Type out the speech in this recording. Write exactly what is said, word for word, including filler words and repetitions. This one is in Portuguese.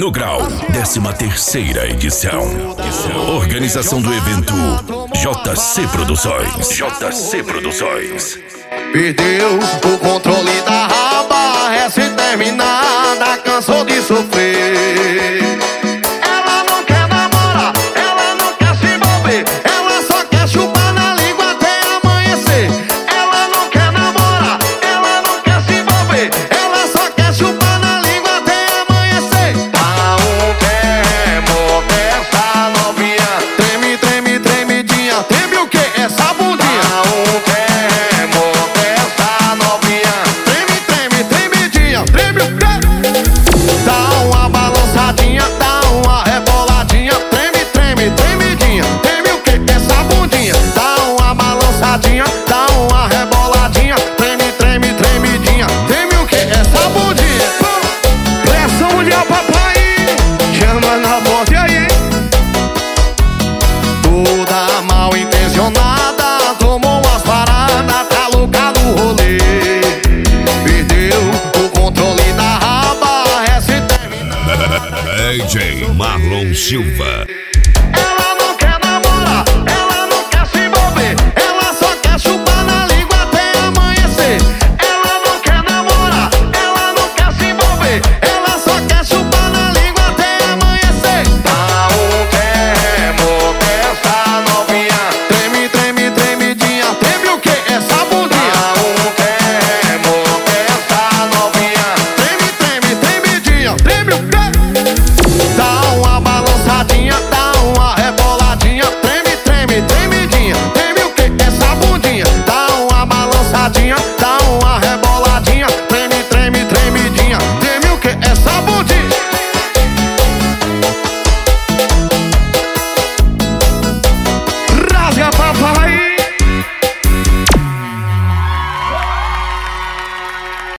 No Grau, décima terceira edição. Organização do evento J C Produções. J C Produções. Perdeu o controle da raba, recém-terminada, cansou de sofrer. Ela não quer namorar, ela não quer se envolver, ela só quer chupar na língua até amanhecer. Ela não quer namorar, ela não quer se envolver, ela só quer chupar na língua até amanhecer. Dá um terremoto essa novinha, treme, treme, tremidinha, treme o que? Essa bundinha. Dá um terremoto essa novinha, treme, treme, tremidinha, treme o quê? Dá uma balançadinha, dá uma reboladinha, treme, treme, tremidinha, treme o que? Essa bundinha. Dá uma balançadinha, dá uma reboladinha, treme, treme, tremidinha, treme o que? Essa bundinha. Pressão mundial, papai, chama na ponte aí. Toda mal intencionada tomou umas paradas, tá louca do rolê. Perdeu o controle da raba, recém-terminada. D J Marlon Silva.